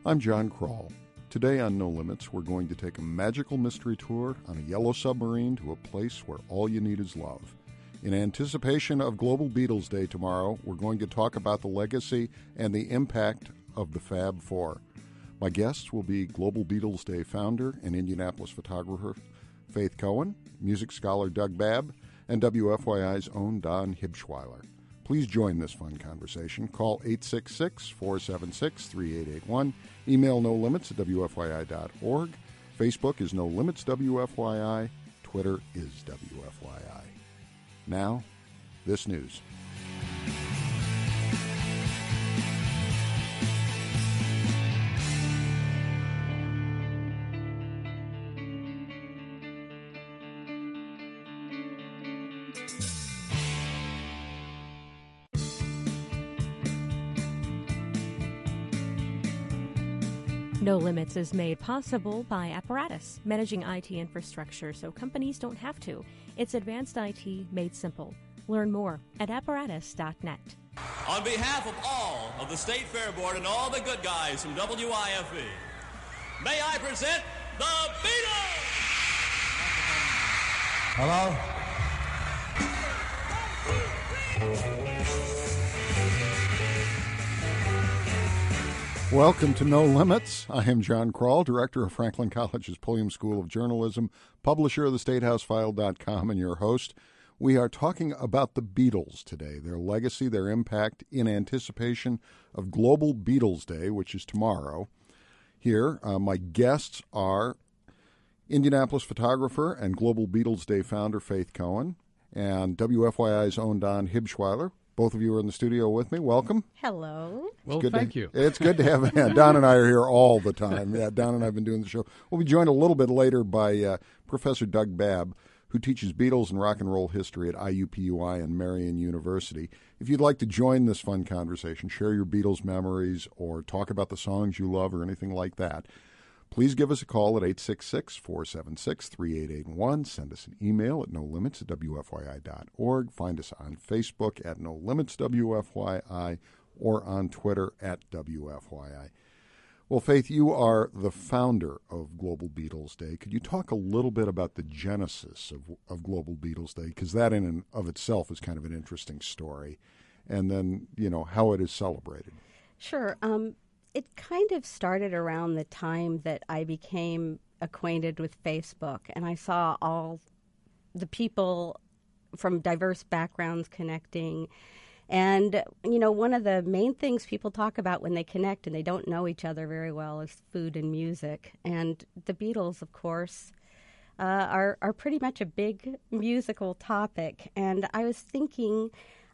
I'm John Kroll. Today on No Limits, we're going to take a magical mystery tour on a yellow submarine to a place where all you need is love. In anticipation of Global Beatles Day tomorrow, we're going to talk about the legacy and the impact of the Fab Four. My guests will be Global Beatles Day founder and Indianapolis photographer Faith Cohen, music scholar Doug Babb, and WFYI's own Don Hibschweiler. Please join this fun conversation. Call 866-476-3881. Email nolimits@wfyi.org. Facebook is No Limits WFYI. Twitter is WFYI. Now, this news. No Limits is made possible by Apparatus, managing IT infrastructure so companies don't have to. It's advanced IT made simple. Learn more at apparatus.net. On behalf of all of the State Fair Board and all the good guys from WIFE, may I present the Beatles! Hello? Welcome to No Limits. I am John Kroll, director of Franklin College's Pulliam School of Journalism, publisher of thestatehouseFile.com, and your host. We are talking about the Beatles today, their legacy, their impact in anticipation of Global Beatles Day, which is tomorrow. Here, my guests are Indianapolis photographer and Global Beatles Day founder Faith Cohen and WFYI's own Don Hibschweiler. Both of you are in the studio with me. Welcome. Hello. Well, thank you. It's good to have Don and I are here all the time. Yeah, Don and I have been doing the show. We'll be joined a little bit later by Professor Doug Babb, who teaches Beatles and rock and roll history at IUPUI and Marian University. If you'd like to join this fun conversation, share your Beatles memories or talk about the songs you love or anything like that, please give us a call at 866-476-3881. Send us an email at nolimits@wfyi.org. Find us on Facebook at nolimitswfyi or on Twitter at WFYI. Well, Faith, you are the founder of Global Beatles Day. Could you talk a little bit about the genesis of Global Beatles Day? Because that in and of itself is kind of an interesting story. And then, how it is celebrated. Sure. It kind of started around the time that I became acquainted with Facebook, and I saw all the people from diverse backgrounds connecting. And, one of the main things people talk about when they connect and they don't know each other very well is food and music. And the Beatles, of course, are pretty much a big musical topic. And I was thinking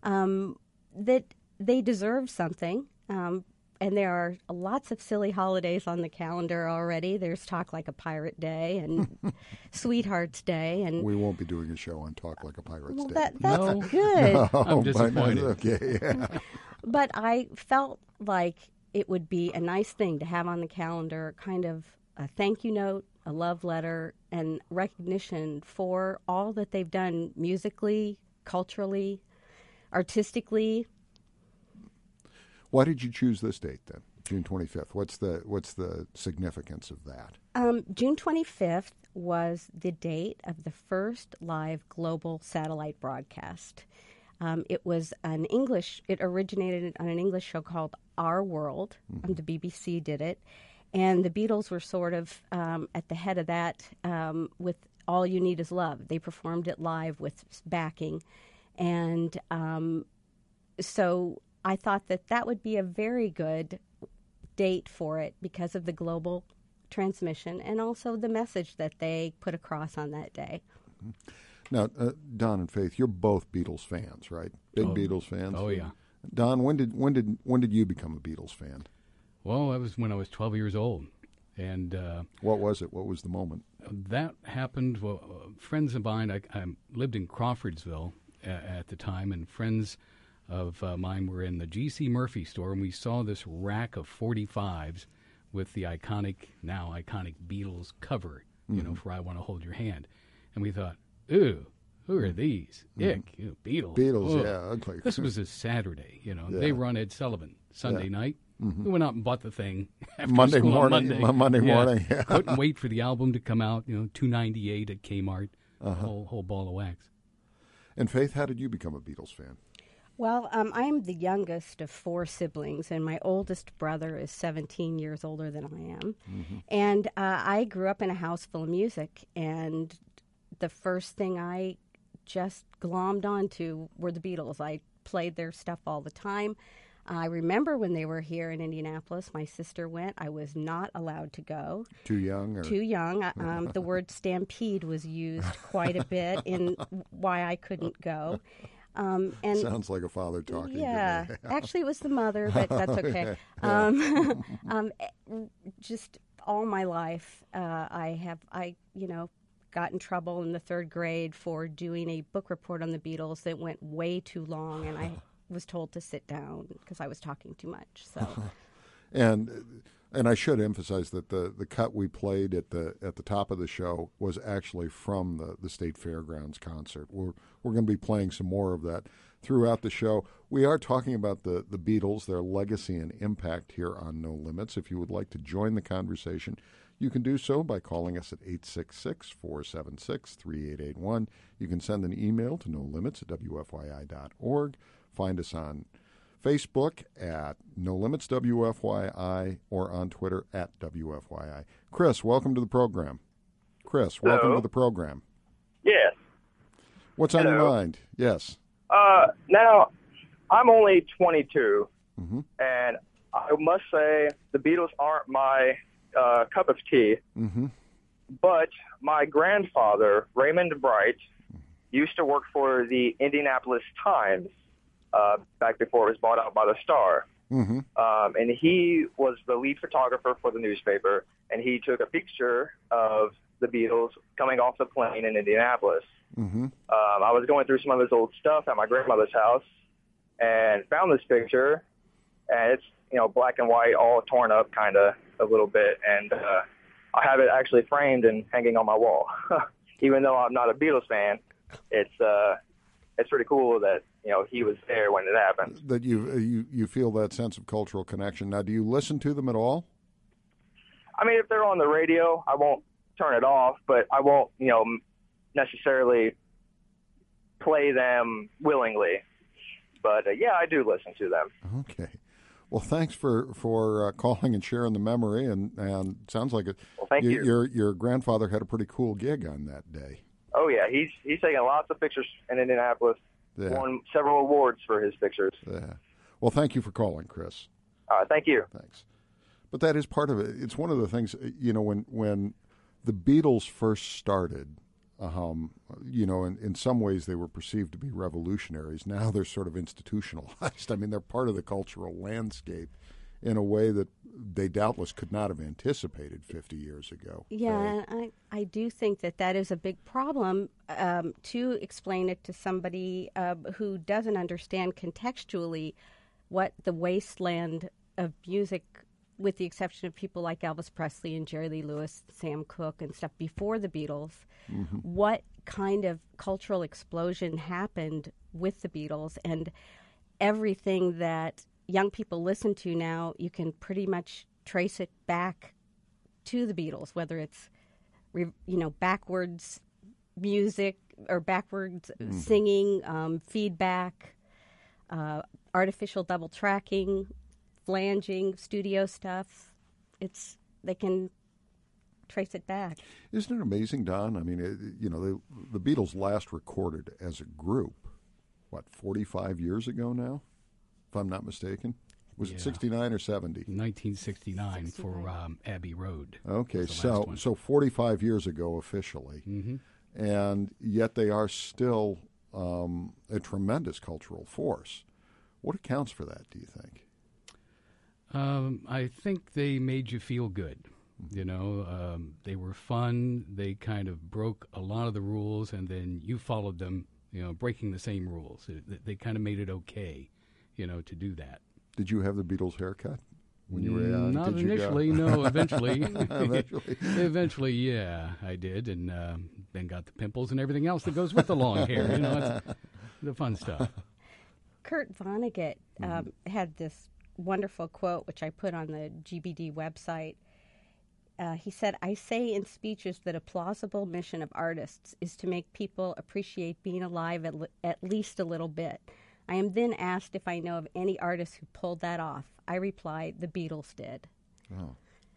that they deserve something. And there are lots of silly holidays on the calendar already. There's Talk Like a Pirate Day and Sweethearts Day. And we won't be doing a show on Talk Like a Pirate's Day. That's no. good. No, I'm disappointed. Okay, yeah. But I felt like it would be a nice thing to have on the calendar, kind of a thank you note, a love letter, and recognition for all that they've done musically, culturally, artistically. Why did you choose this date then, June 25th? What's the significance of that? June 25th was the date of the first live global satellite broadcast. It was it originated on an English show called Our World. Mm-hmm. The BBC did it. And the Beatles were sort of at the head of that with All You Need Is Love. They performed it live with backing. And so I thought that would be a very good date for it because of the global transmission and also the message that they put across on that day. Now, Don and Faith, you're both Beatles fans, right? Big Beatles fans. Oh yeah. Don, when did you become a Beatles fan? Well, that was when I was 12 years old, and what was it? What was the moment? That happened. Well, friends of mine. I lived in Crawfordsville at the time, and friends of mine were in the G.C. Murphy store, and we saw this rack of 45s with the iconic Beatles cover, for I Want to Hold Your Hand. And we thought, ooh, who are these? Ick, Beatles. Beatles, Ugh. yeah. Ugly. This was a Saturday, They run Ed Sullivan Sunday night. We went out and bought the thing after Monday school morning. on Monday. Monday morning. Yeah. Couldn't wait for the album to come out. $2.98 at Kmart. Whole ball of wax. And Faith, how did you become a Beatles fan? Well, I'm the youngest of 4 siblings, and my oldest brother is 17 years older than I am. And I grew up in a house full of music, and the first thing I just glommed onto were the Beatles. I played their stuff all the time. I remember when they were here in Indianapolis, my sister went. I was not allowed to go. Too young? Or? Too young. The word stampede was used quite a bit in why I couldn't go. And Sounds like a father talking. Yeah, to me. actually, it was the mother, but that's okay. Just all my life, I got in trouble in the 3rd grade for doing a book report on the Beatles that went way too long, and I was told to sit down because I was talking too much. So, and I should emphasize that the cut we played at the top of the show was actually from the State Fairgrounds concert. We're going to be playing some more of that throughout the show. We are talking about the Beatles, their legacy and impact here on No Limits. If you would like to join the conversation, you can do so by calling us at 866-476-3881. You can send an email to nolimits@wfyi.org. Find us on Facebook at No Limits WFYI or on Twitter at WFYI. Chris, welcome to the program. Chris, Hello. welcome to the program. Yes. What's on your mind? Yes. Now, I'm only 22, Mm-hmm. and I must say the Beatles aren't my cup of tea, Mm-hmm. but my grandfather, Raymond Bright, used to work for the Indianapolis Times back before it was bought out by the Star. Mm-hmm. And he was the lead photographer for the newspaper, and he took a picture of the Beatles coming off the plane in Indianapolis. Mm-hmm. I was going through some of his old stuff at my grandmother's house and found this picture, and it's, black and white, all torn up kind of a little bit, and I have it actually framed and hanging on my wall. Even though I'm not a Beatles fan, it's pretty cool that he was there when it happened. That you feel that sense of cultural connection. Now, do you listen to them at all? I mean, if they're on the radio, I won't turn it off, but I won't, necessarily play them willingly. But yeah, I do listen to them. Okay. Well, thanks for calling and sharing the memory, and sounds like it. Well, thank you. Your grandfather had a pretty cool gig on that day. Oh yeah, he's taken lots of pictures in Indianapolis. Yeah. Won several awards for his pictures. Yeah. Well, thank you for calling, Chris. Thank you. Thanks. But that is part of it. It's one of the things, when the Beatles first started, in some ways they were perceived to be revolutionaries. Now they're sort of institutionalized. I mean, they're part of the cultural landscape in a way that they doubtless could not have anticipated 50 years ago. Yeah, and I do think that is a big problem to explain it to somebody who doesn't understand contextually what the wasteland of music, with the exception of people like Elvis Presley and Jerry Lee Lewis, Sam Cooke and stuff before the Beatles, what kind of cultural explosion happened with the Beatles, and everything that young people listen to now, you can pretty much trace it back to the Beatles, whether it's, backwards music or backwards singing, feedback, artificial double tracking, flanging, studio stuff. They can trace it back. Isn't it amazing, Don? I mean, the Beatles last recorded as a group, 45 years ago now, if I'm not mistaken? Was it 69 or 70? 1969 for Abbey Road. Okay, so 45 years ago officially. Mm-hmm. And yet they are still a tremendous cultural force. What accounts for that, do you think? I think they made you feel good. They were fun. They kind of broke a lot of the rules, and then you followed them, breaking the same rules. They kind of made it okay, to do that. Did you have the Beatles haircut when you were young? Not initially, no. Eventually. Eventually. Eventually, yeah, I did, and then got the pimples and everything else that goes with the long hair. It's the fun stuff. Kurt Vonnegut had this wonderful quote, which I put on the GBD website. He said, "I say in speeches that a plausible mission of artists is to make people appreciate being alive at least a little bit. I am then asked if I know of any artists who pulled that off. I replied, the Beatles did." Oh.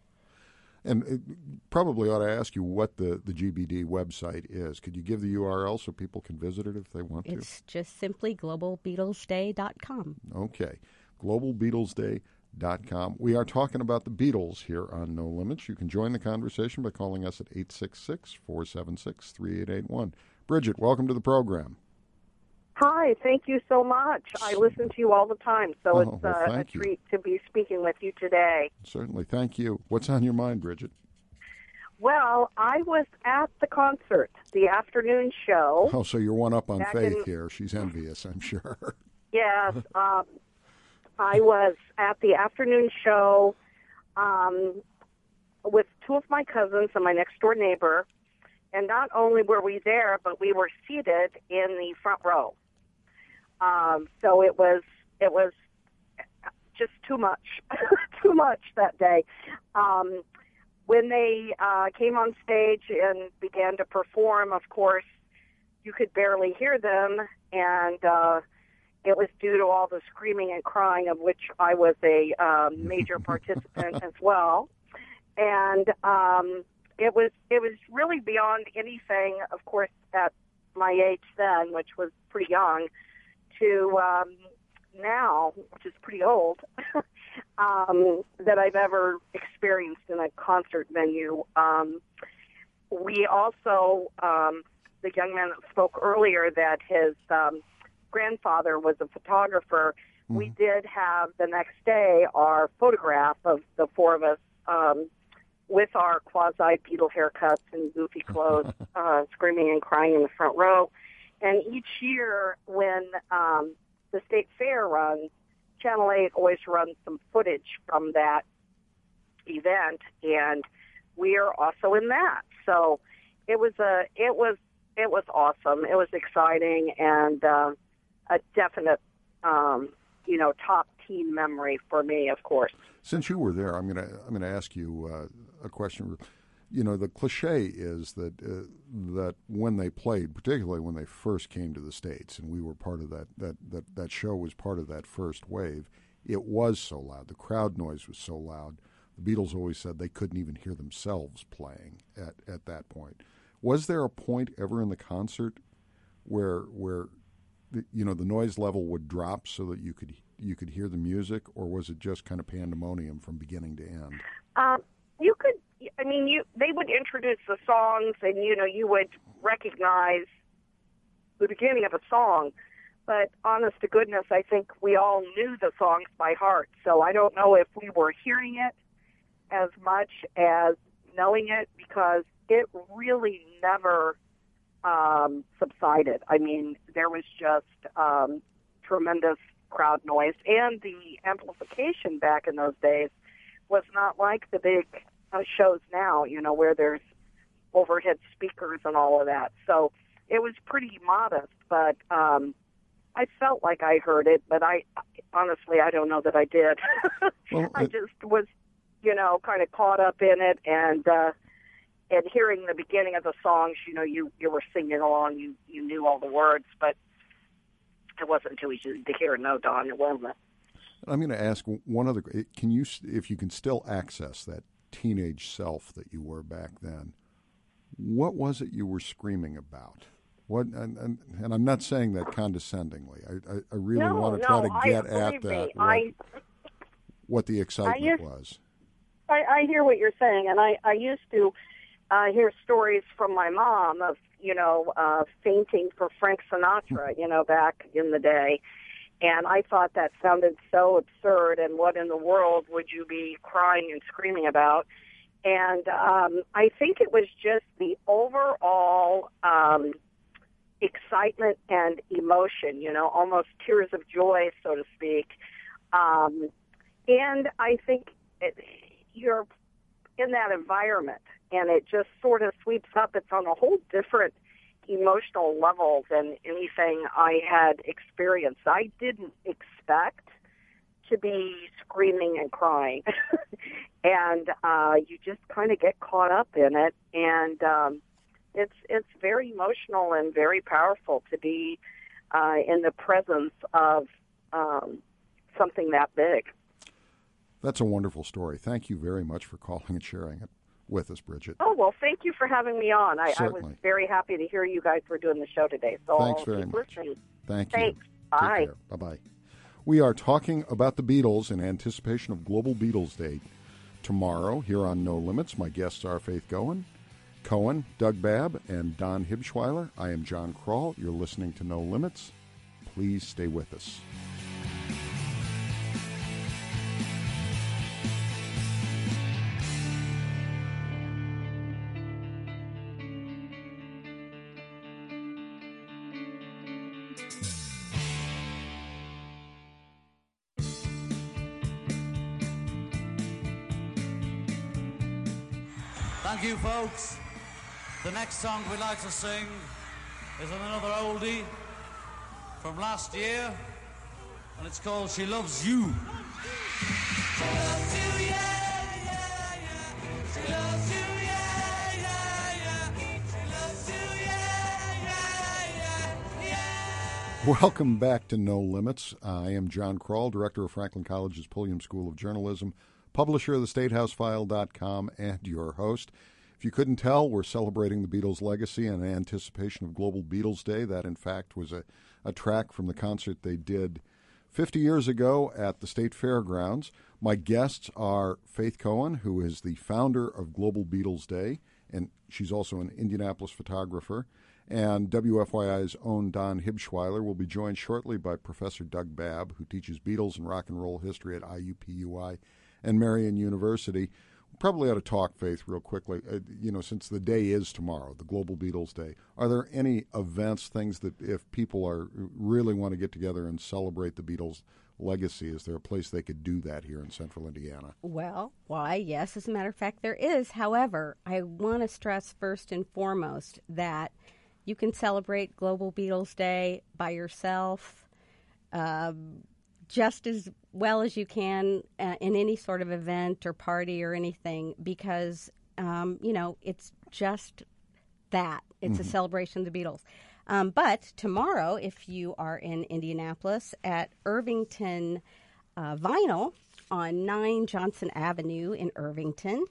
And probably ought to ask you what the GBD website is. Could you give the URL so people can visit it if they want to? It's just simply globalbeatlesday.com. Okay. globalbeatlesday.com. We are talking about the Beatles here on No Limits. You can join the conversation by calling us at 866-476-3881. Bridget, welcome to the program. Hi, thank you so much. I listen to you all the time, so it's a you. treat to be speaking with you today. Certainly. Thank you. What's on your mind, Bridget? Well, I was at the concert, the afternoon show. Oh, so you're one up on Faith here. She's envious, I'm sure. Yes, I was at the afternoon show with two of my cousins and my next-door neighbor, and not only were we there, but we were seated in the front row. So it was just too much, too much that day. When they came on stage and began to perform, of course, you could barely hear them, and it was due to all the screaming and crying, of which I was a major participant as well. And it was really beyond anything, of course, at my age then, which was pretty young, to now, which is pretty old, that I've ever experienced in a concert venue. We also, the young man that spoke earlier, that his grandfather was a photographer, we did have the next day our photograph of the four of us with our quasi-Beatle haircuts and goofy clothes, screaming and crying in the front row. And each year when the State Fair runs, Channel 8 always runs some footage from that event, and we are also in that. So it was awesome. It was exciting and a definite, top teen memory for me, of course. Since you were there, I'm gonna ask you a question. You know, the cliche is that that when they played, particularly when they first came to the States, and we were part of that show was part of that first wave, it was so loud. The crowd noise was so loud. The Beatles always said they couldn't even hear themselves playing at that point. Was there a point ever in the concert where the noise level would drop so that you could hear the music, or was it just kind of pandemonium from beginning to end? You could. I mean, they would introduce the songs, and you would recognize the beginning of a song. But honest to goodness, I think we all knew the songs by heart. So I don't know if we were hearing it as much as knowing it, because it really never subsided. I mean, there was just tremendous crowd noise, and the amplification back in those days was not like the big shows now, where there's overhead speakers and all of that. So it was pretty modest, but I felt like I heard it, but I don't know that I did. Well, I just was, kind of caught up in it, and hearing the beginning of the songs, you were singing along, you knew all the words, but it wasn't too easy to hear. No, Don, it wasn't. I'm going to ask one other. If you can still access that teenage self that you were back then, what was it you were screaming about? What? And I'm not saying that condescendingly. I really want to try to get at that. What the excitement was. I hear what you're saying, and I used to hear stories from my mom of fainting for Frank Sinatra, back in the day. And I thought that sounded so absurd, and what in the world would you be crying and screaming about? And I think it was just the overall excitement and emotion, almost tears of joy, so to speak. And I think you're in that environment, and it just sort of sweeps up. It's on a whole different emotional level than anything I had experienced. I didn't expect to be screaming and crying. And you just kind of get caught up in it. And it's very emotional and very powerful to be in the presence of something that big. That's a wonderful story. Thank you very much for calling and sharing it with us, Bridget. Oh, well, thank you for having me on. I was very happy to hear you guys were doing the show today. So Thanks I'll very keep much. listening. Thank you. Thanks. Take Bye. care. Bye-bye. We are talking about the Beatles in anticipation of Global Beatles Day tomorrow here on No Limits. My guests are Faith Cohen, Doug Babb, and Don Hibschweiler. I am John Krall. You're listening to No Limits. Please stay with us. Thank you, folks. The next song we'd like to sing is another oldie from last year, and it's called She Loves You. She loves you, yeah, yeah, yeah. She loves you, yeah, yeah, yeah. She loves you, yeah, yeah, yeah, yeah. Welcome back to No Limits. I am John Krall, director of Franklin College's Pulliam School of Journalism, publisher of thestatehousefile.com, and your host. If you couldn't tell, we're celebrating the Beatles' legacy in anticipation of Global Beatles Day. That, in fact, was a track from the concert they did 50 years ago at the State Fairgrounds. My guests are Faith Cohen, who is the founder of Global Beatles Day, and she's also an Indianapolis photographer, and WFYI's own Don Hibschweiler. Will be joined shortly by Professor Doug Babb, who teaches Beatles and rock and roll history at IUPUI and Marian University. We probably ought to talk, Faith, real quickly. Since the day is tomorrow, the Global Beatles Day, are there any events, things that if people really want to get together and celebrate the Beatles' legacy, is there a place they could do that here in central Indiana? Well, why, yes, as a matter of fact, there is. However, I want to stress first and foremost that you can celebrate Global Beatles Day by yourself, just as well as you can in any sort of event or party or anything, because, it's just that. It's a celebration of the Beatles. But tomorrow, if you are in Indianapolis at Irvington Vinyl on 9 Johnson Avenue in Irvington,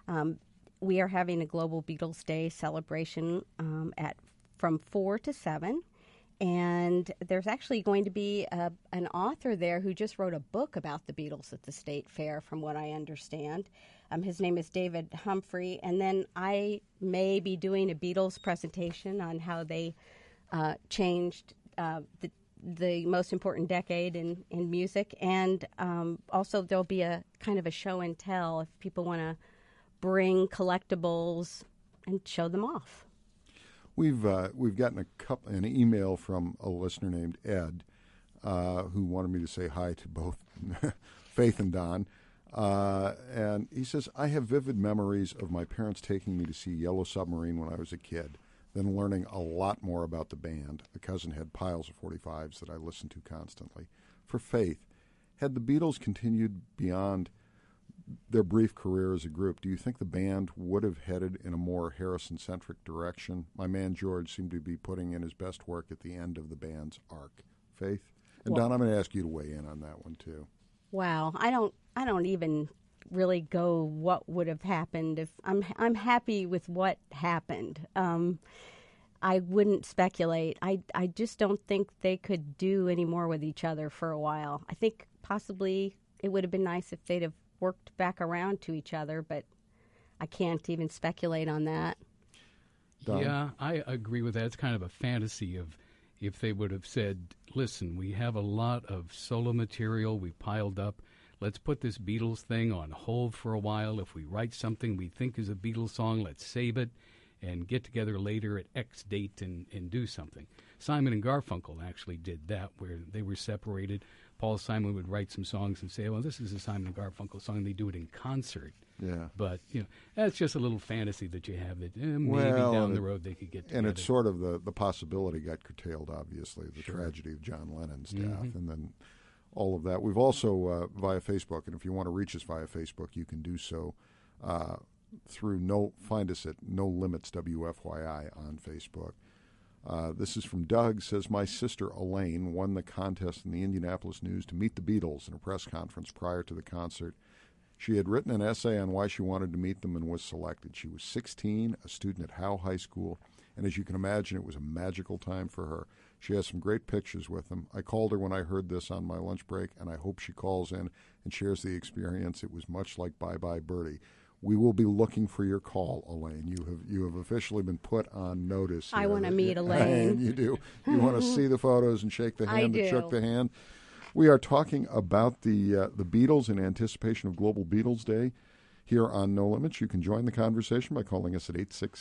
we are having a Global Beatles Day celebration from 4 to 7. And there's actually going to be an author there who just wrote a book about the Beatles at the State Fair, from what I understand. His name is David Humphrey. And then I may be doing a Beatles presentation on how they changed the most important decade in music. And also there'll be a kind of a show and tell if people want to bring collectibles and show them off. We've gotten an email from a listener named Ed, who wanted me to say hi to both Faith and Don, and he says, I have vivid memories of my parents taking me to see Yellow Submarine when I was a kid, then learning a lot more about the band. A cousin had piles of 45s that I listened to constantly. For Faith, had the Beatles continued beyond their brief career as a group, do you think the band would have headed in a more Harrison-centric direction? My man George seemed to be putting in his best work at the end of the band's arc. Faith? And Don, I'm going to ask you to weigh in on that one, too. Wow. I don't even really go what would have happened if I'm happy with what happened. I wouldn't speculate. I just don't think they could do any more with each other for a while. I think possibly it would have been nice if they'd have worked back around to each other, but I can't even speculate on that. Don? Yeah, I agree with that. It's kind of a fantasy of if they would have said, listen, we have a lot of solo material we piled up. Let's put this Beatles thing on hold for a while. If we write something we think is a Beatles song, let's save it and get together later at X date and do something. Simon and Garfunkel actually did that, where they were separated. Paul Simon would write some songs and say, well, this is a Simon and Garfunkel song. They do it in concert. Yeah. But, that's just a little fantasy that you have that maybe down the road they could get together. And it's sort of the possibility got curtailed, obviously, the tragedy of John Lennon's death. And then all of that. We've also, via Facebook, and if you want to reach us via Facebook, you can do so find us at No Limits WFYI on Facebook. This is from Doug, says, my sister Elaine won the contest in the Indianapolis News to meet the Beatles in a press conference prior to the concert. She had written an essay on why she wanted to meet them and was selected. She was 16, a student at Howe High School, and as you can imagine, it was a magical time for her. She has some great pictures with them. I called her when I heard this on my lunch break, and I hope she calls in and shares the experience. It was much like Bye Bye Birdie. We will be looking for your call, Elaine. You have officially been put on notice here. I want to meet Elaine. You do. You want to see the photos and shake the hand that shook the hand. We are talking about the Beatles in anticipation of Global Beatles Day here on No Limits. You can join the conversation by calling us at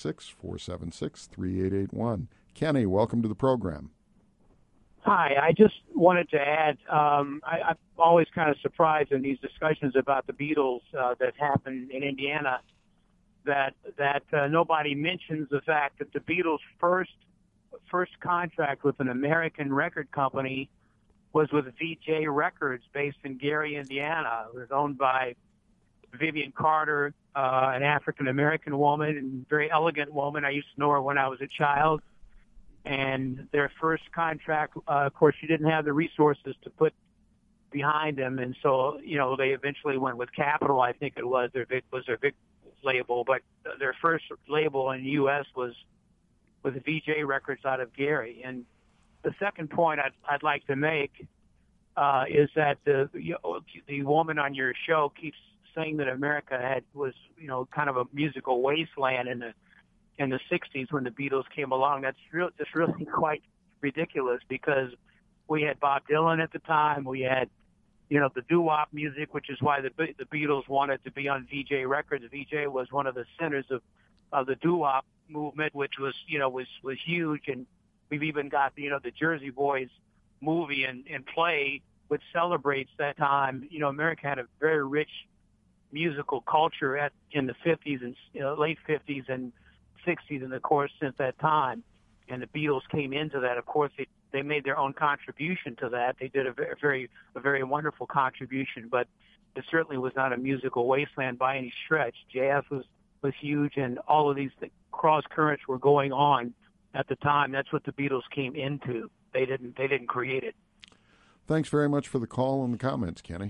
866-476-3881. Kenny, welcome to the program. Hi, I just wanted to add, I'm always kind of surprised in these discussions about the Beatles that happen in Indiana that nobody mentions the fact that the Beatles' first contract with an American record company was with VJ Records based in Gary, Indiana. It was owned by Vivian Carter, an African-American woman, and very elegant woman. I used to know her when I was a child. And their first contract, of course, she didn't have the resources to put behind them, and so they eventually went with Capitol. I think it was their big label, but their first label in the U.S. was with VJ Records out of Gary. And the second point I'd like to make is that the woman on your show keeps saying that America was kind of a musical wasteland in the 60s when the Beatles came along. That's just really quite ridiculous, because we had Bob Dylan at the time. We had, the doo-wop music, which is why the Beatles wanted to be on VJ Records. VJ was one of the centers of the doo-wop movement, which was huge. And we've even got, the Jersey Boys movie and play, which celebrates that time. America had a very rich musical culture in the 50s and late 50s and 60s, and of course since that time, and the Beatles came into that. Of course, they made their own contribution to that. They did a very wonderful contribution, but it certainly was not a musical wasteland by any stretch. Jazz was huge, and all of these cross currents were going on at the time. That's what the Beatles came into. They didn't create it. Thanks very much for the call and the comments, Kenny.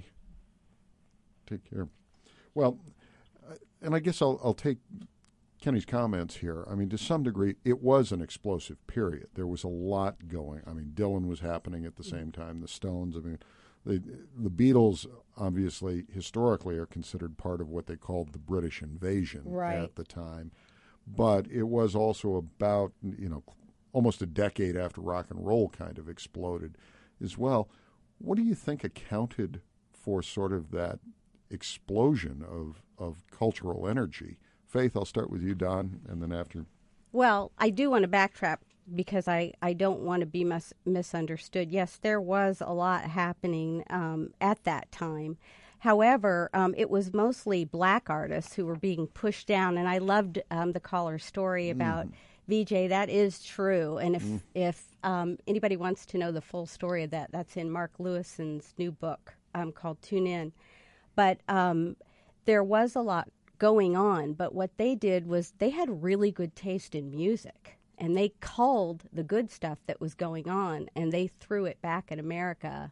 Take care. Well, and I guess I'll take Kenny's comments here. I mean, to some degree, it was an explosive period. There was a lot going. I mean, Dylan was happening at the same time. The Stones. I mean, the Beatles, obviously, historically, are considered part of what they called the British invasion at the time. But it was also about, almost a decade after rock and roll kind of exploded as well. What do you think accounted for sort of that explosion of cultural energy? Faith, I'll start with you, Don, and then after. Well, I do want to backtrack because I don't want to be misunderstood. Yes, there was a lot happening at that time. However, it was mostly black artists who were being pushed down, and I loved the caller's story about VJ. That is true, and if anybody wants to know the full story of that, that's in Mark Lewison's new book called Tune In. But there was a lot going on, but what they did was they had really good taste in music, and they culled the good stuff that was going on, and they threw it back at America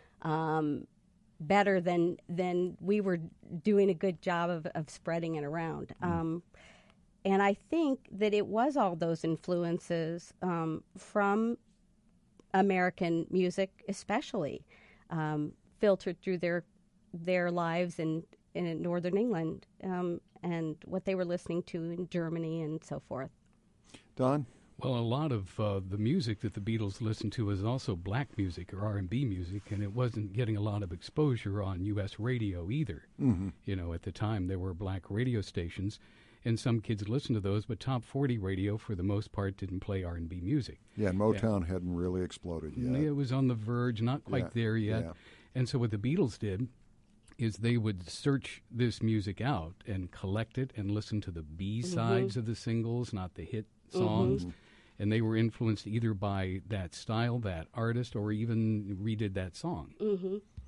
better than we were doing a good job of spreading it around. And I think that it was all those influences from American music, especially filtered through their lives in Northern England and what they were listening to in Germany and so forth. Don? Well, a lot of the music that the Beatles listened to was also black music or R&B music, and it wasn't getting a lot of exposure on U.S. radio either. At the time, there were black radio stations, and some kids listened to those, but Top 40 radio, for the most part, didn't play R&B music. Yeah, Motown hadn't really exploded yet. It was on the verge, not quite there yet. Yeah. And so what the Beatles did is they would search this music out and collect it and listen to the B-sides of the singles, not the hit songs. And they were influenced either by that style, that artist, or even redid that song.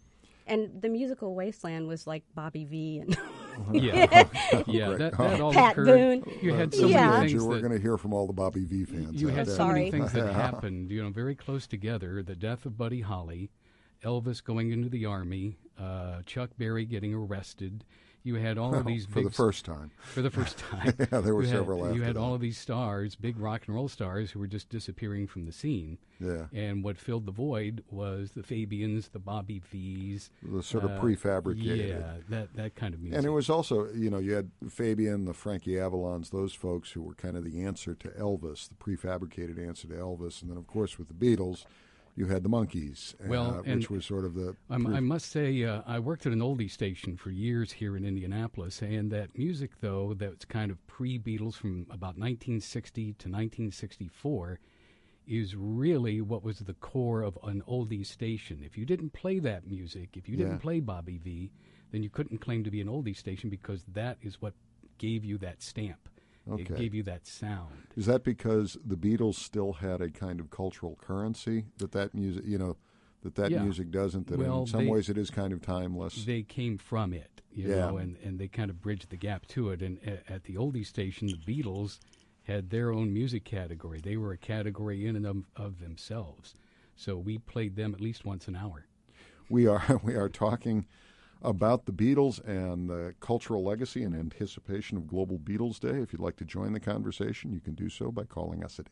And the musical wasteland was like Bobby V and yeah, that all Pat occurred. Boone. You had so Yeah. many things We're that going to hear from all the Bobby V fans. you out had there. so many Sorry. things that happened, very close together. The death of Buddy Holly, Elvis going into the Army, Chuck Berry getting arrested. You had all of these for big the first time. For the first time. Yeah, there were several after You had that. all of these stars, big rock and roll stars, who were just disappearing from the scene. Yeah. And what filled the void was the Fabians, the Bobby V's. The sort of prefabricated. Yeah, that kind of music. And it was also, you had Fabian, the Frankie Avalons, those folks who were kind of the answer to Elvis, the prefabricated answer to Elvis. And then, of course, with the Beatles, you had the Monkees, which was sort of the... I must say, I worked at an oldie station for years here in Indianapolis, and that music, though, that's kind of pre-Beatles from about 1960 to 1964 is really what was the core of an oldie station. If you didn't play that music, if you didn't play Bobby V, then you couldn't claim to be an oldie station because that is what gave you that stamp. Okay. It gave you that sound. Is that because the Beatles still had a kind of cultural currency that music, music doesn't? That in some ways it is kind of timeless. They came from it, you know, and they kind of bridged the gap to it. And at the oldie station, the Beatles had their own music category. They were a category in and of themselves. So we played them at least once an hour. We are talking about the Beatles and the cultural legacy in anticipation of Global Beatles Day. If you'd like to join the conversation, you can do so by calling us at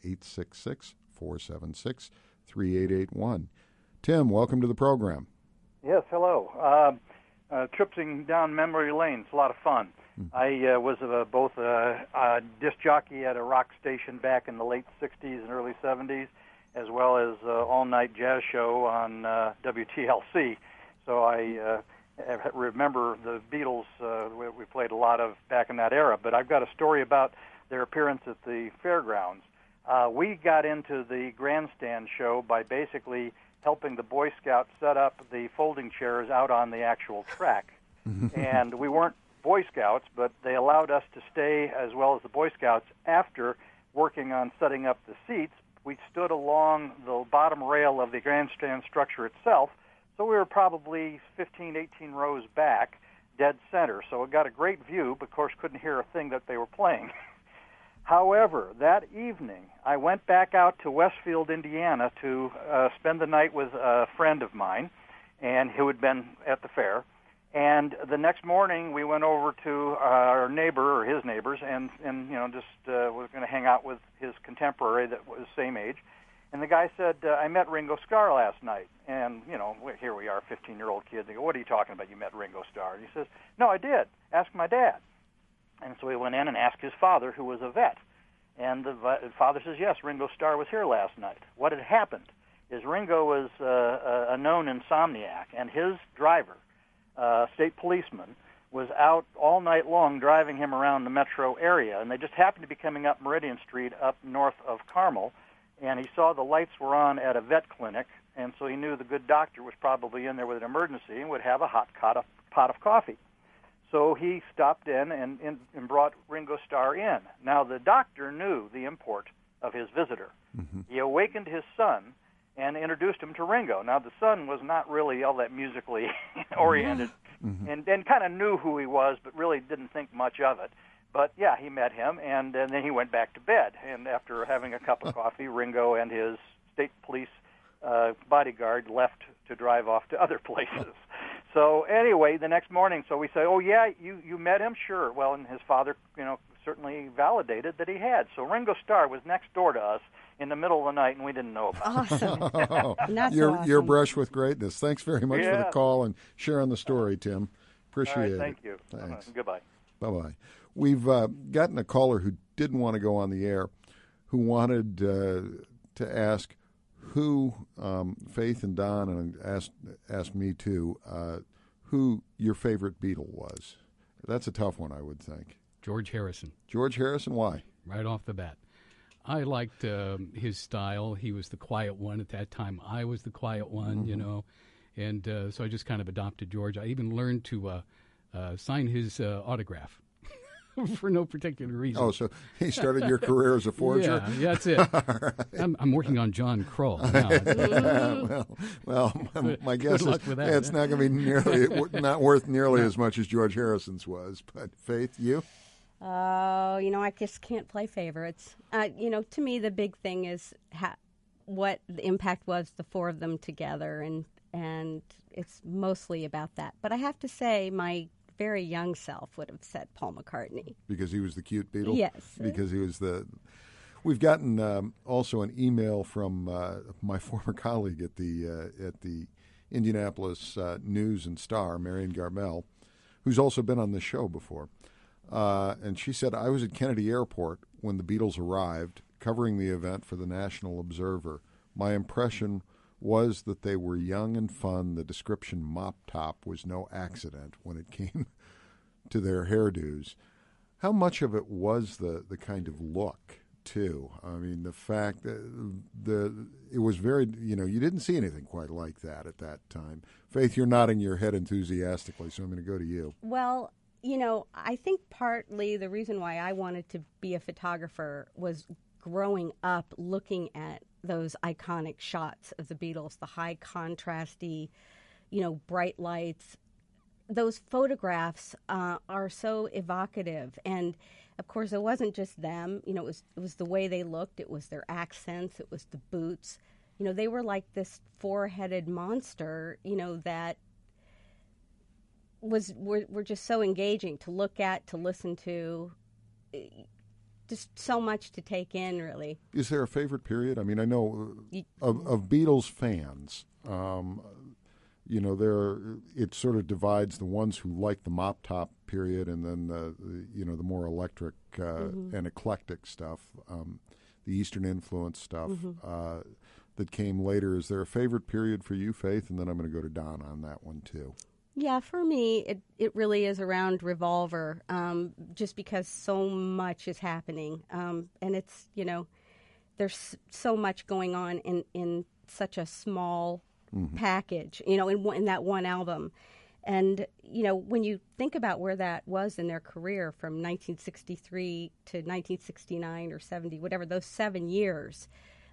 866-476-3881. Tim, welcome to the program. Yes, hello. Tripping down memory lane. It's a lot of fun. I was both a disc jockey at a rock station back in the late 60s and early 70s, as well as all-night jazz show on WTLC. So I remember the Beatles. We played a lot of back in that era. But I've got a story about their appearance at the fairgrounds. We got into the grandstand show by basically helping the Boy Scouts set up the folding chairs out on the actual track. And we weren't Boy Scouts, but they allowed us to stay, as well as the Boy Scouts, after working on setting up the seats. We stood along the bottom rail of the grandstand structure itself, so we were probably 15, 18 rows back, dead center. So it got a great view, but of course couldn't hear a thing that they were playing. However, that evening, I went back out to Westfield, Indiana, to spend the night with a friend of mine, and who had been at the fair. And the next morning, we went over to our neighbor, or his neighbors, and was going to hang out with his contemporary that was the same age. And the guy said, I met Ringo Starr last night. And, here we are, 15-year-old kids. They go, what are you talking about? You met Ringo Starr? And he says, no, I did. Ask my dad. And so we went in and asked his father, who was a vet. And the father says, yes, Ringo Starr was here last night. What had happened is Ringo was a known insomniac, and his driver, state policeman, was out all night long driving him around the metro area. And they just happened to be coming up Meridian Street up north of Carmel. And he saw the lights were on at a vet clinic, and so he knew the good doctor was probably in there with an emergency and would have a hot pot of coffee. So he stopped in and brought Ringo Starr in. Now, the doctor knew the import of his visitor. Mm-hmm. He awakened his son and introduced him to Ringo. Now, the son was not really all that musically oriented and kind of knew who he was, but really didn't think much of it. But, yeah, he met him, and then he went back to bed. And after having a cup of coffee, Ringo and his state police bodyguard left to drive off to other places. So, anyway, the next morning, so we say, oh, yeah, you met him? Sure. Well, and his father, certainly validated that he had. So Ringo Starr was next door to us in the middle of the night, and we didn't know about it. Awesome. Your brush with greatness. Thanks very much for the call and sharing the story, Tim. Appreciate it. Thank you. Thanks. Goodbye. Bye-bye. We've gotten a caller who didn't want to go on the air, who wanted to ask who, Faith and Don, and asked me too, who your favorite Beatle was. That's a tough one, I would think. George Harrison. George Harrison, why? Right off the bat. I liked his style. He was the quiet one at that time. I was the quiet one, and so I just kind of adopted George. I even learned to sign his autograph. for no particular reason. Oh, so he started your career as a forger? Yeah, that's it. Right. I'm working on John Kroll now. My guess is luck with that, it's not going to be not worth nearly as much as George Harrison's was. But Faith, you? I just can't play favorites. To me, the big thing is what the impact was, the four of them together, and it's mostly about that. But I have to say, my very young self would have said Paul McCartney. Because he was the cute Beatle? Yes. Because he was the... We've gotten also an email from my former colleague at the Indianapolis News and Star, Marion Garmel, who's also been on this show before. And she said, I was at Kennedy Airport when the Beatles arrived, covering the event for the National Observer. My impression was that they were young and fun. The description mop top was no accident when it came to their hairdos. How much of it was the kind of look, too? I mean, the fact that it was very, you didn't see anything quite like that at that time. Faith, you're nodding your head enthusiastically, so I'm going to go to you. Well, I think partly the reason why I wanted to be a photographer was growing up looking at those iconic shots of the Beatles, the high contrasty, bright lights. Those photographs are so evocative. And, of course, it wasn't just them. It was the way they looked. It was their accents. It was the boots. They were like this four-headed monster, that were just so engaging to look at, to listen to. Just so much to take in, really. Is there a favorite period? I mean, I know of Beatles fans, it sort of divides the ones who like the mop top period and then the more electric and eclectic stuff, the Eastern influence stuff that came later. Is there a favorite period for you, Faith? And then I'm going to go to Don on that one too. Yeah, for me, it really is around Revolver, just because so much is happening. And it's, there's so much going on in such a small package, in that one album. And, when you think about where that was in their career from 1963 to 1969 or 70, whatever, those 7 years,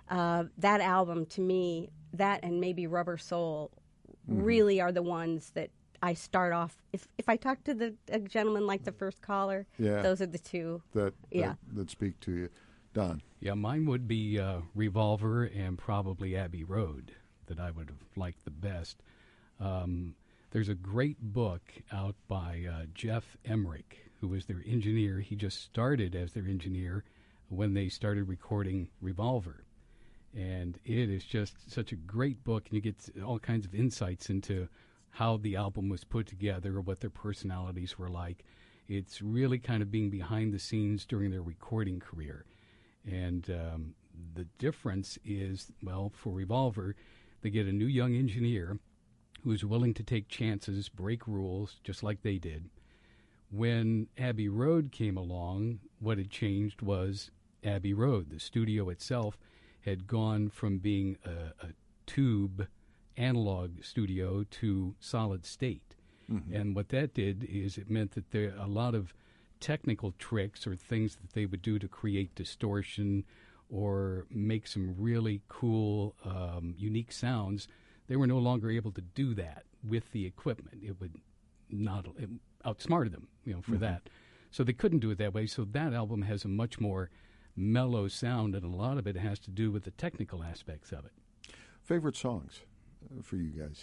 that album to me, that and maybe Rubber Soul really are the ones that I start off. If I talk to a gentleman like the first caller, those are the two that speak to you. Don? Yeah, mine would be Revolver and probably Abbey Road that I would have liked the best. There's a great book out by Jeff Emmerich, who was their engineer. He just started as their engineer when they started recording Revolver. And it is just such a great book, and you get all kinds of insights into how the album was put together, what their personalities were like. It's really kind of being behind the scenes during their recording career. And the difference is, for Revolver, they get a new young engineer who's willing to take chances, break rules, just like they did. When Abbey Road came along, what had changed was Abbey Road. The studio itself had gone from being a tube analog studio to solid state. And what that did is it meant that there a lot of technical tricks or things that they would do to create distortion or make some really cool, unique sounds, they were no longer able to do that with the equipment. It outsmarted them, for that. So they couldn't do it that way. So that album has a much more mellow sound, and a lot of it has to do with the technical aspects of it. Favorite songs for you guys?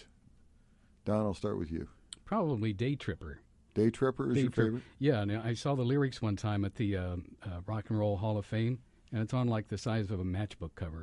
Don, I'll start with you. Probably Day Tripper. Day Tripper is your favorite? Yeah, now I saw the lyrics one time at the Rock and Roll Hall of Fame, and it's on like the size of a matchbook cover.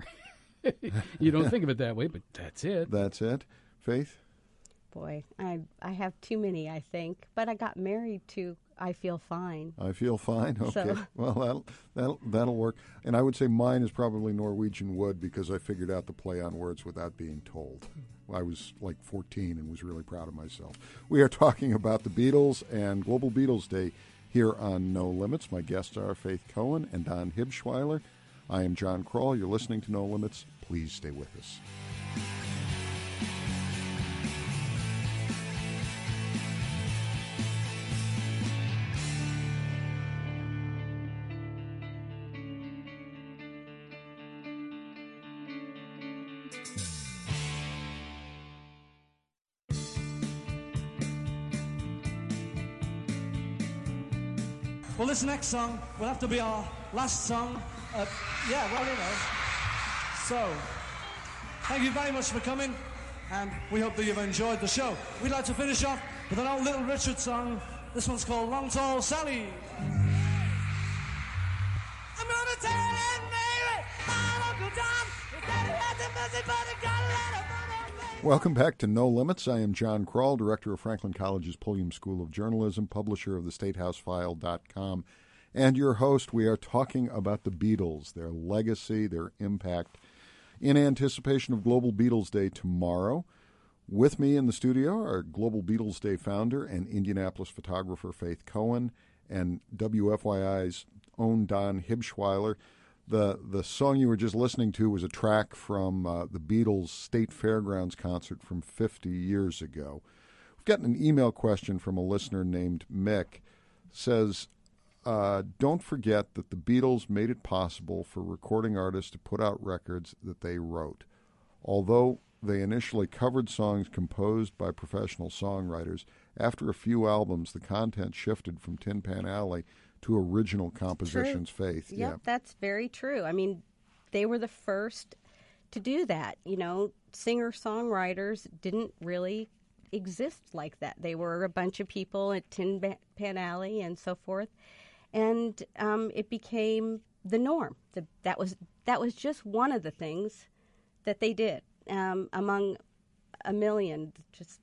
You don't think of it that way, but that's it. That's it. Faith? Boy, I have too many, I think. But I got married to I Feel Fine. I Feel Fine? Okay. So. Well, that'll work. And I would say mine is probably Norwegian Wood because I figured out the play on words without being told. I was like 14 and was really proud of myself. We are talking about the Beatles and Global Beatles Day here on No Limits. My guests are Faith Cohen and Don Hibschweiler. I am John Kroll. You're listening to No Limits. Please stay with us. Well, this next song will have to be our last song. Yeah, well, you know. So, thank you very much for coming, and we hope that you've enjoyed the show. We'd like to finish off with an old Little Richard song. This one's called Long Tall Sally. I'm gonna tell it, baby, my Uncle Tom, he said he had to visit, but he got a letter. Welcome back to No Limits. I am John Kroll, director of Franklin College's Pulliam School of Journalism, publisher of thestatehousefile.com, and your host. We are talking about the Beatles, their legacy, their impact, in anticipation of Global Beatles Day tomorrow. With me in the studio are Global Beatles Day founder and Indianapolis photographer Faith Cohen and WFYI's own Don Hibschweiler. The song you were just listening to was a track from the Beatles' State Fairgrounds concert from 50 years ago. We've gotten an email question from a listener named Mick. Says, don't forget that the Beatles made it possible for recording artists to put out records that they wrote. Although they initially covered songs composed by professional songwriters, after a few albums, the content shifted from Tin Pan Alley to original compositions. True. Faith. Yep, yeah, that's very true. I mean, they were the first to do that. You know, singer-songwriters didn't really exist like that. They were a bunch of people at Tin Pan Alley and so forth, and it became the norm. That was just one of the things that they did among a million. Just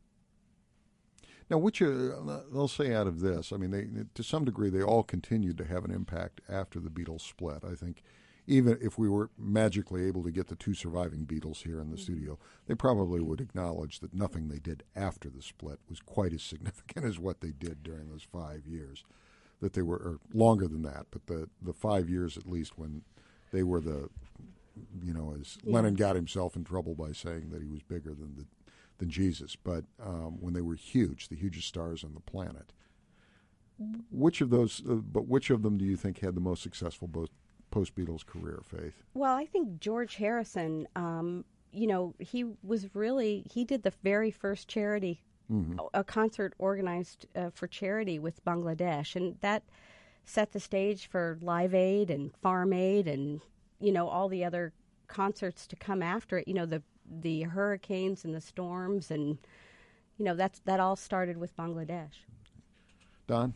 now, which they'll say out of this, I mean, they, to some degree, they all continued to have an impact after the Beatles split. I think even if we were magically able to get the two surviving Beatles here in the studio, they probably would acknowledge that nothing they did after the split was quite as significant as what they did during those 5 years. That they were, or longer than that, but the 5 years at least when they were the, you know, as Lennon got himself in trouble by saying that he was bigger than Jesus, but when they were huge, the hugest stars on the planet. Which of those, but which of them do you think had the most successful post-Beatles career, Faith? Well, I think George Harrison, you know, he did the very first charity, a concert organized for charity with Bangladesh, and that set the stage for Live Aid and Farm Aid and, you know, all the other concerts to come after it. You know, the hurricanes and the storms, and you know that all started with Bangladesh. Don?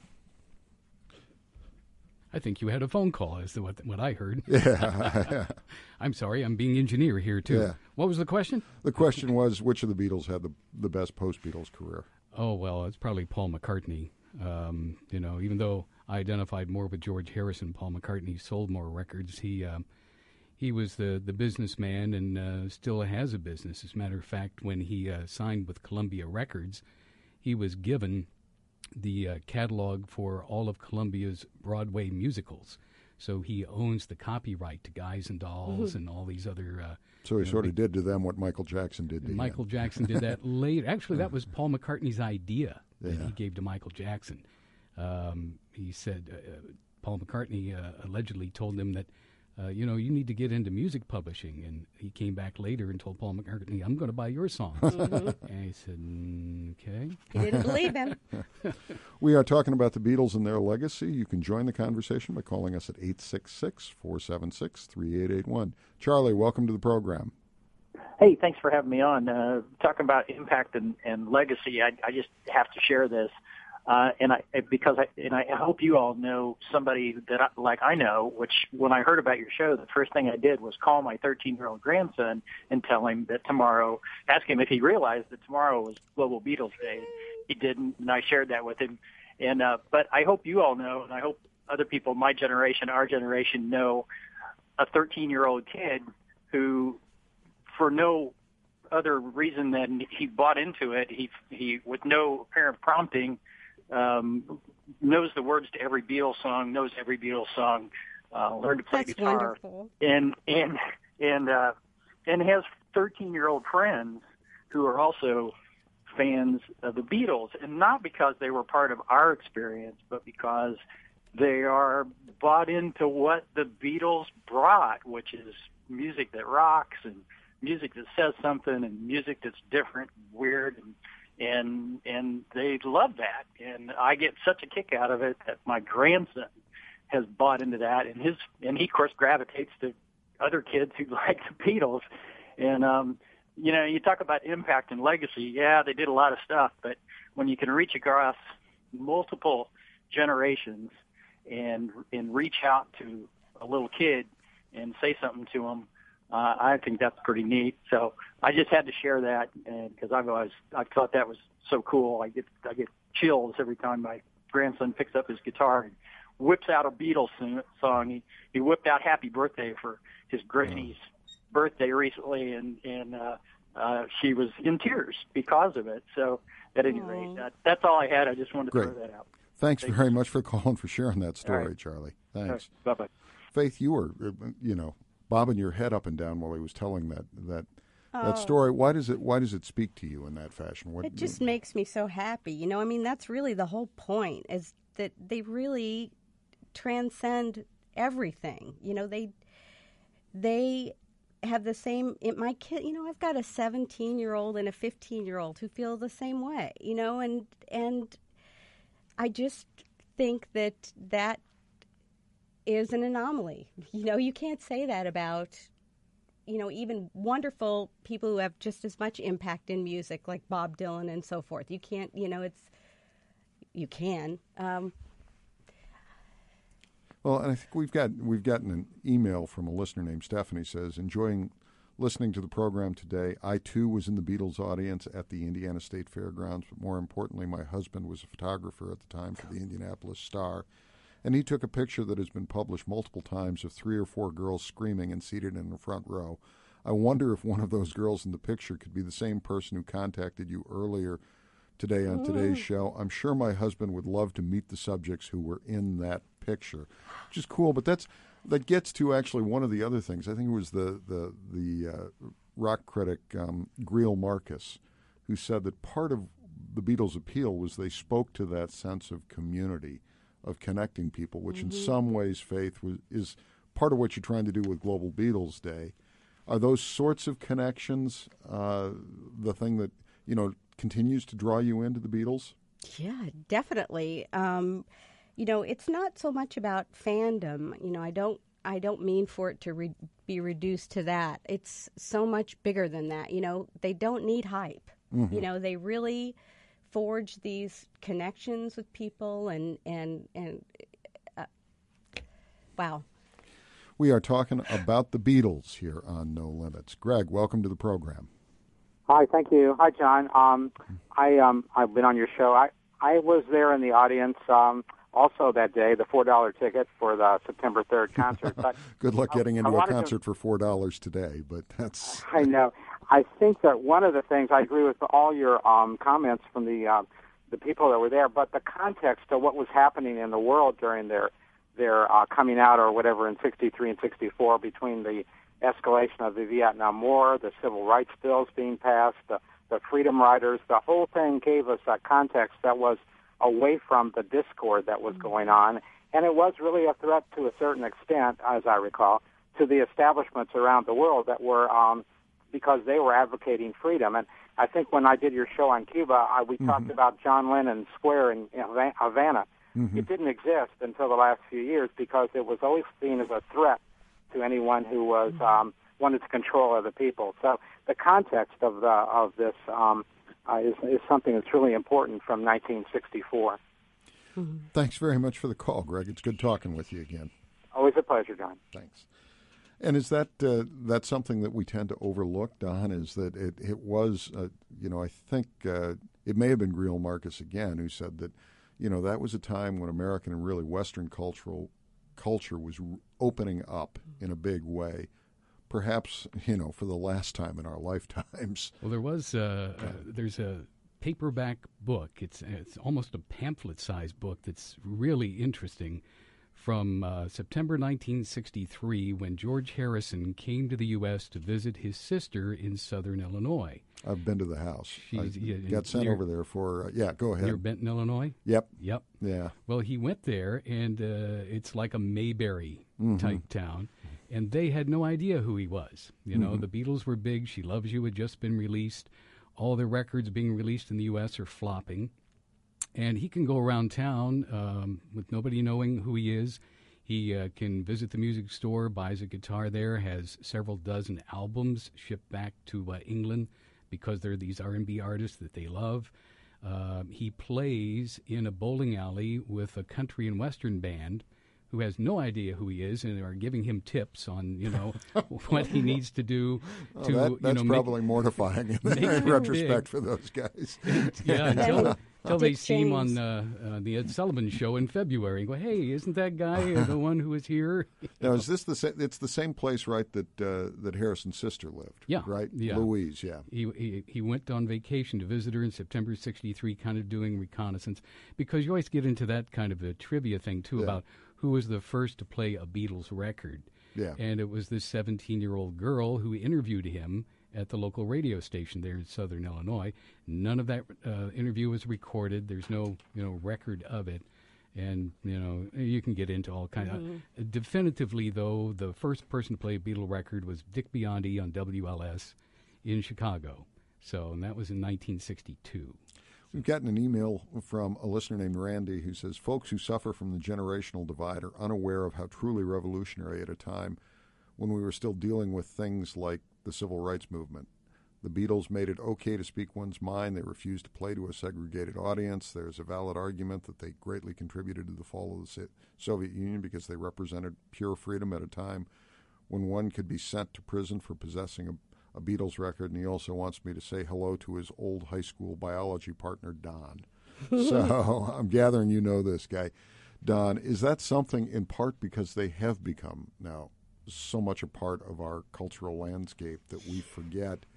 I think you had a phone call, is what I heard. Yeah. I'm sorry, I'm being engineer here too. Yeah. What was the question? The question was, which of the Beatles had the best post-Beatles career? Oh, well, it's probably Paul McCartney. You know, even though I identified more with George Harrison, Paul McCartney sold more records. He was the businessman and still has a business. As a matter of fact, when he signed with Columbia Records, he was given the catalog for all of Columbia's Broadway musicals. So he owns the copyright to Guys and Dolls and all these other... so he sort of did to them what Michael Jackson did to him. Michael Jackson did that later. Actually, that was Paul McCartney's idea that he gave to Michael Jackson. He said, Paul McCartney allegedly told him that, you know, you need to get into music publishing. And he came back later and told Paul McCartney, I'm going to buy your songs. And he said, okay. He didn't believe him. We are talking about the Beatles and their legacy. You can join the conversation by calling us at 866-476-3881. Charlie, welcome to the program. Hey, thanks for having me on. Talking about impact and legacy, I just have to share this. And I hope you all know somebody that I know, which when I heard about your show, the first thing I did was call my 13-year-old grandson and tell him that tomorrow, ask him if he realized that tomorrow was Global Beatles Day. He didn't, and I shared that with him. And but I hope you all know, and I hope other people, my generation, our generation, know a 13-year-old kid who, for no other reason than he bought into it, he with no apparent prompting, knows the words to every Beatles song, learned to play guitar, wonderful. and has 13-year-old friends who are also fans of the Beatles, and not because they were part of our experience, but because they are bought into what the Beatles brought, which is music that rocks and music that says something and music that's different, weird, and they love that. And I get such a kick out of it that my grandson has bought into that, and he of course gravitates to other kids who like the Beatles. And you talk about impact and legacy. Yeah, they did a lot of stuff, but when you can reach across multiple generations and reach out to a little kid and say something to him, I think that's pretty neat. So I just had to share that, and because I thought that was so cool. I get chills every time my grandson picks up his guitar and whips out a Beatles song. He whipped out "Happy Birthday" for his granny's birthday recently, and she was in tears because of it. So at any rate, that's all I had. I just wanted to throw that out. Thanks very much for calling, for sharing that story, Charlie. Thanks. Right. Bye-bye. Faith, you were, bobbing your head up and down while he was telling that story. Why does it speak to you in that fashion? It just makes me so happy. That's really the whole point, is that they really transcend everything. They have the same. My kid, I've got a 17-year-old and a 15-year-old who feel the same way. And I just think that is an anomaly. You can't say that about, even wonderful people who have just as much impact in music, like Bob Dylan and so forth. You can't, you can. Well, and I think we've gotten an email from a listener named Stephanie. Says, enjoying listening to the program today. I too was in the Beatles audience at the Indiana State Fairgrounds, but more importantly, my husband was a photographer at the time for the Indianapolis Star. And he took a picture that has been published multiple times of 3 or 4 girls screaming and seated in the front row. I wonder if one of those girls in the picture could be the same person who contacted you earlier today on today's show. I'm sure my husband would love to meet the subjects who were in that picture, which is cool. But that gets to actually one of the other things. I think it was the rock critic Greil Marcus who said that part of the Beatles' appeal was they spoke to that sense of community, of connecting people, which in some ways, Faith, is part of what you're trying to do with Global Beatles Day. Are those sorts of connections the thing that, continues to draw you into the Beatles? Yeah, definitely. It's not so much about fandom. I don't mean for it to be reduced to that. It's so much bigger than that. They don't need hype. They really forge these connections with people and wow. We are talking about the Beatles here on No Limits. Greg, welcome to the program. Hi, thank you. Hi, John. I've been on your show. I was there in the audience also that day, the $4 ticket for the September 3rd concert. But good luck getting into a concert for $4 today, but that's... I know. I think that one of the things, I agree with all your comments from the people that were there, but the context of what was happening in the world during their coming out or whatever in 63 and 64, between the escalation of the Vietnam War, the civil rights bills being passed, the Freedom Riders, the whole thing gave us a context that was away from the discord that was going on. And it was really a threat to a certain extent, as I recall, to the establishments around the world that were, because they were advocating freedom. And I think when I did your show on Cuba, we talked about John Lennon Square in Havana. It didn't exist until the last few years because it was always seen as a threat to anyone who was wanted to control other people. So the context of this is something that's really important from 1964. Thanks very much for the call, Greg. It's good talking with you again. Always a pleasure, John. Thanks. And is that's something that we tend to overlook, Don, is that it was, I think it may have been Greil Marcus again who said that, that was a time when American and really Western culture was opening up in a big way, perhaps, for the last time in our lifetimes. Well, there's a paperback book. It's almost a pamphlet-sized book that's really interesting from September 1963 when George Harrison came to the U.S. to visit his sister in southern Illinois. I've been to the house. I got sent over there for, go ahead. Near Benton, Illinois? Yep. Yeah. Well, he went there, and it's like a Mayberry-type town, and they had no idea who he was. The Beatles were big. She Loves You had just been released. All the records being released in the U.S. are flopping. And he can go around town with nobody knowing who he is. He can visit the music store, buys a guitar there, has several dozen albums shipped back to England because they're these R&B artists that they love. He plays in a bowling alley with a country and western band who has no idea who he is and are giving him tips on, what he needs to do to, that's probably mortifying in retrospect for those guys. Yeah, until they see him on the Ed Sullivan Show in February and go, hey, isn't that guy the one who was here? Now, is this it's the same place, right, that Harrison's sister lived? Yeah. Right? Yeah. Louise, yeah. He went on vacation to visit her in September of '63, kind of doing reconnaissance, because you always get into that kind of a trivia thing, too, about who was the first to play a Beatles record. Yeah. And it was this 17-year-old girl who interviewed him at the local radio station there in southern Illinois. None of that interview was recorded. There's no, record of it. And, you can get into all kinds of... Definitively, though, the first person to play a Beatle record was Dick Biondi on WLS in Chicago. And that was in 1962. We've gotten an email from a listener named Randy who says, folks who suffer from the generational divide are unaware of how truly revolutionary at a time when we were still dealing with things like the civil rights movement. The Beatles made it okay to speak one's mind. They refused to play to a segregated audience. There's a valid argument that they greatly contributed to the fall of the Soviet Union because they represented pure freedom at a time when one could be sent to prison for possessing a Beatles record. And he also wants me to say hello to his old high school biology partner, Don. So I'm gathering you know this guy. Don, is that something in part because they have become now so much a part of our cultural landscape that we forget,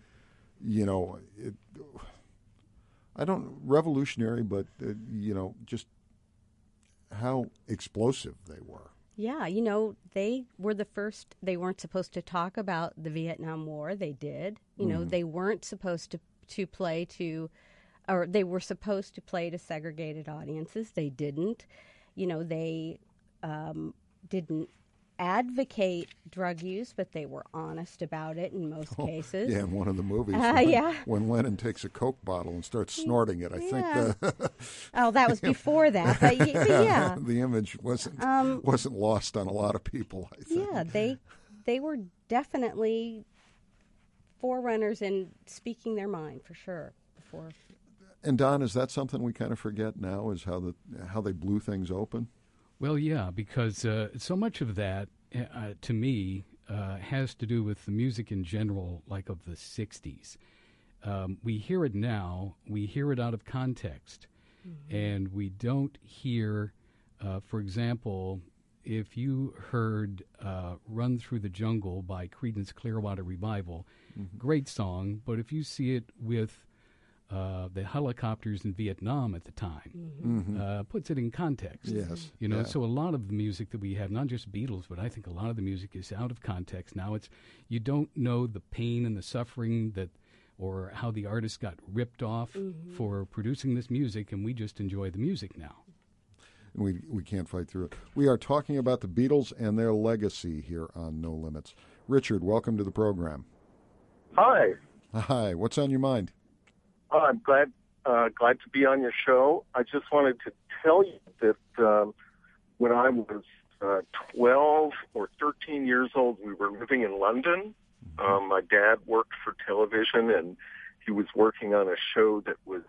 revolutionary, but, just how explosive they were. Yeah, they were the first. They weren't supposed to talk about the Vietnam War. They did. They weren't supposed to play to, or they were supposed to play to segregated audiences. They didn't. They didn't advocate drug use, but they were honest about it in most cases. Yeah, in one of the movies, when Lennon takes a Coke bottle and starts snorting it, I think. Oh, that was before that, but yeah. The image wasn't lost on a lot of people, I think. Yeah, they were definitely forerunners in speaking their mind, for sure. Before. And Don, is that something we kind of forget now? Is how they blew things open? Well, yeah, because so much of that, to me, has to do with the music in general, like of the 60s. We hear it now, we hear it out of context, and we don't hear, for example, if you heard Run Through the Jungle by Creedence Clearwater Revival, great song, but if you see it with the helicopters in Vietnam at the time, puts it in context. Yes. So a lot of the music that we have, not just Beatles, but I think a lot of the music is out of context now. You don't know the pain and the suffering or how the artist got ripped off for producing this music, and we just enjoy the music now. And we can't fight through it. We are talking about the Beatles and their legacy here on No Limits. Richard, welcome to the program. Hi. Hi. What's on your mind? I'm glad to be on your show. I just wanted to tell you that when I was 12 or 13 years old, we were living in London. My dad worked for television, and he was working on a show that was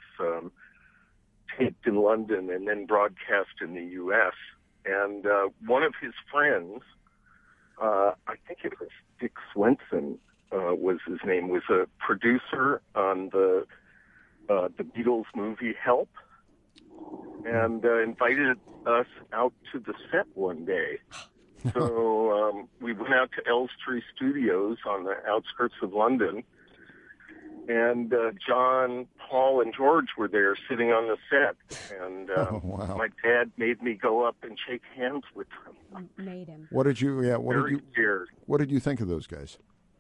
taped in London and then broadcast in the U.S. And one of his friends, I think it was Dick Swenson was his name, was a producer on the Beatles movie Help, and invited us out to the set one day. So we went out to Elstree Studios on the outskirts of London, and John, Paul, and George were there sitting on the set. And my dad made me go up and shake hands with them. Made him. What did you scared. What did you think of those guys?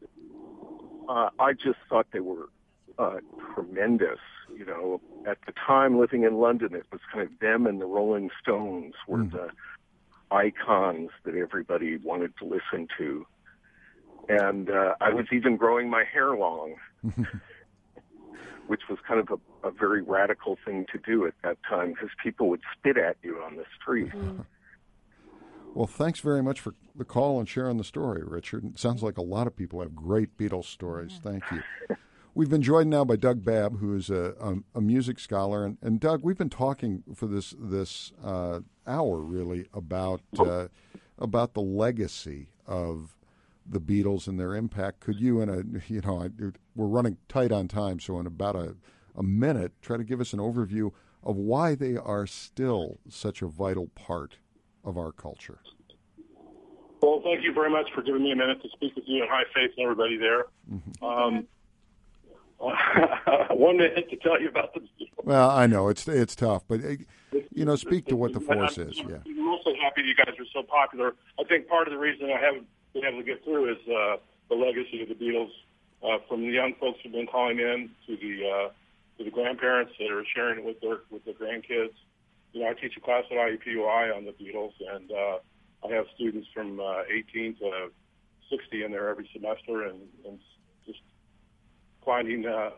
I just thought they were tremendous. At the time living in London, it was kind of them and the Rolling Stones were the icons that everybody wanted to listen to. And I was even growing my hair long. which was kind of a very radical thing to do at that time because people would spit at you on the street. Well, thanks very much for the call and sharing the story, Richard. It sounds like a lot of people have great Beatles stories. Thank you. We've been joined now by Doug Babb, who is a music scholar. And Doug, we've been talking for this hour, really, about the legacy of the Beatles and their impact. Could you, we're running tight on time, so in about a minute, try to give us an overview of why they are still such a vital part of our culture? Well, thank you very much for giving me a minute to speak with you, and hi, Faith, and everybody there. Mm-hmm. 1 minute to tell you about the Beatles. Well, I know it's tough, but speak to what the force is. Yeah, I'm mostly happy you guys are so popular. I think part of the reason I haven't been able to get through is the legacy of the Beatles, from the young folks who've been calling in to the grandparents that are sharing it with their grandkids. I teach a class at IUPUI on the Beatles, and I have students from 18 to 60 in there every semester, and just finding a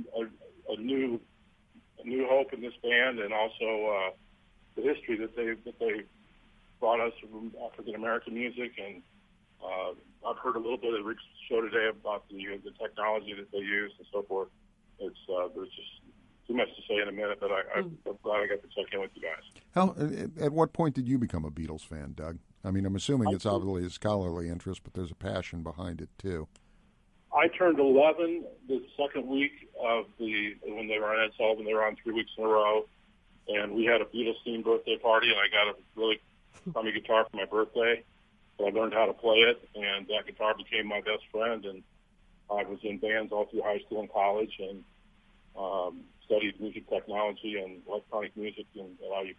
new hope in this band, and also the history that they brought us from African American music. And I've heard a little bit of Rick's show today about the technology that they use and so forth. There's just too much to say in a minute, but I'm glad I got to check in with you guys. At what point did you become a Beatles fan, Doug? I mean, I'm assuming it's obviously a scholarly interest, but there's a passion behind it too. I turned 11 the second week of when they were on Ed Sullivan. They were on 3 weeks in a row, and we had a Beatles-themed birthday party, and I got a really crummy guitar for my birthday. So I learned how to play it, and that guitar became my best friend. And I was in bands all through high school and college, and studied music technology and electronic music at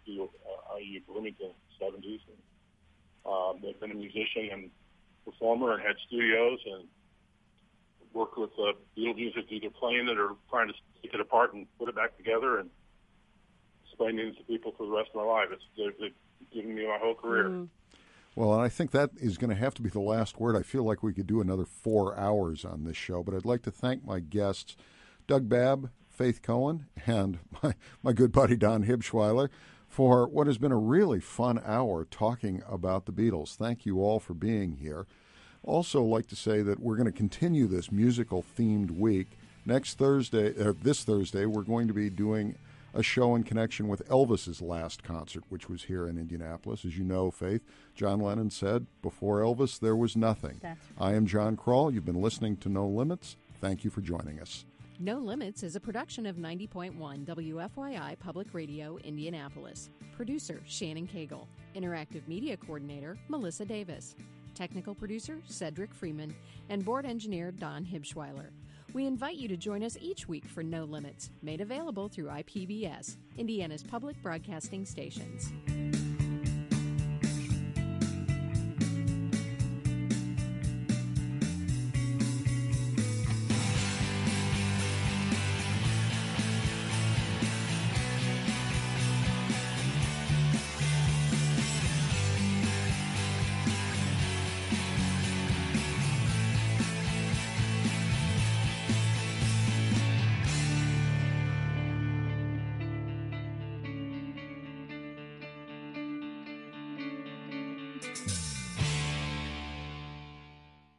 IU Bloomington in the 70s. And I've been a musician and performer and had studios and worked with Beatles music, either playing it or trying to take it apart and put it back together and explaining it to people for the rest of my life. They've given me my whole career. Mm. Well, and I think that is going to have to be the last word. I feel like we could do another 4 hours on this show, but I'd like to thank my guests, Doug Babb, Faith Cohen, and my good buddy Don Hibschweiler, for what has been a really fun hour talking about the Beatles. Thank you all for being here. Also like to say that we're going to continue this musical-themed week. This Thursday, we're going to be doing a show in connection with Elvis's last concert, which was here in Indianapolis. As you know, Faith, John Lennon said, "Before Elvis, there was nothing." That's right. I am John Krall. You've been listening to No Limits. Thank you for joining us. No Limits is a production of 90.1 WFYI Public Radio, Indianapolis. Producer, Shannon Cagle. Interactive Media Coordinator, Melissa Davis. Technical producer, Cedric Freeman. And board engineer, Don Hibschweiler. We invite you to join us each week for No Limits, made available through IPBS, Indiana's public broadcasting stations.